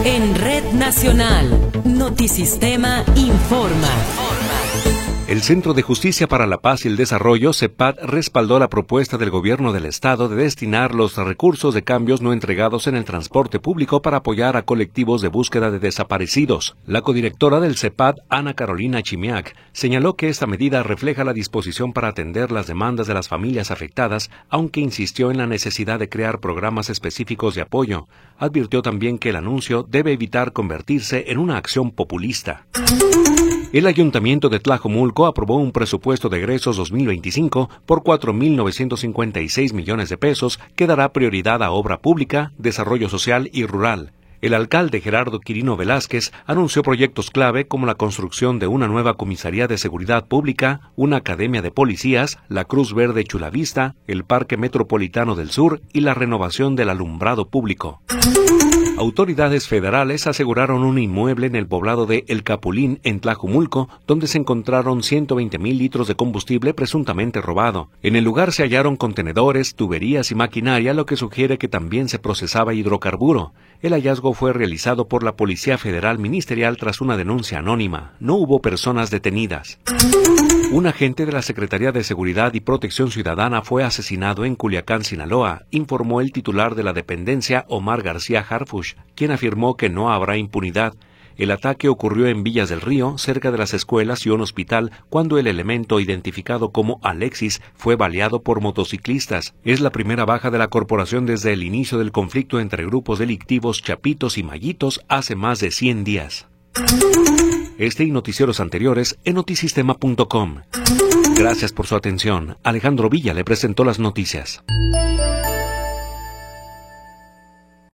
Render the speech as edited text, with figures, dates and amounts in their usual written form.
En Red Nacional, Notisistema informa. El Centro de Justicia para la Paz y el Desarrollo, CEPAD, respaldó la propuesta del Gobierno del Estado de destinar los recursos de cambios no entregados en el transporte público para apoyar a colectivos de búsqueda de desaparecidos. La codirectora del CEPAD, Ana Carolina Chimiak, señaló que esta medida refleja la disposición para atender las demandas de las familias afectadas, aunque insistió en la necesidad de crear programas específicos de apoyo. Advirtió también que el anuncio debe evitar convertirse en una acción populista. El Ayuntamiento de Tlajomulco aprobó un presupuesto de egresos 2025 por 4.956 millones de pesos que dará prioridad a obra pública, desarrollo social y rural. El alcalde Gerardo Quirino Velázquez anunció proyectos clave como la construcción de una nueva comisaría de seguridad pública, una academia de policías, la Cruz Verde Chulavista, el Parque Metropolitano del Sur y la renovación del alumbrado público. Autoridades federales aseguraron un inmueble en el poblado de El Capulín, en Tlajomulco, donde se encontraron 120,000 litros de combustible presuntamente robado. En el lugar se hallaron contenedores, tuberías y maquinaria, lo que sugiere que también se procesaba hidrocarburo. El hallazgo fue realizado por la Policía Federal Ministerial tras una denuncia anónima. No hubo personas detenidas. Un agente de la Secretaría de Seguridad y Protección Ciudadana fue asesinado en Culiacán, Sinaloa, informó el titular de la dependencia, Omar García Harfuch, quien afirmó que no habrá impunidad. El ataque ocurrió en Villas del Río, cerca de las escuelas y un hospital, cuando el elemento identificado como Alexis fue baleado por motociclistas. Es la primera baja de la corporación desde el inicio del conflicto entre grupos delictivos Chapitos y Mallitos hace más de 100 días. Este y noticieros anteriores en notisistema.com. Gracias por su atención. Alejandro Villa le presentó las noticias.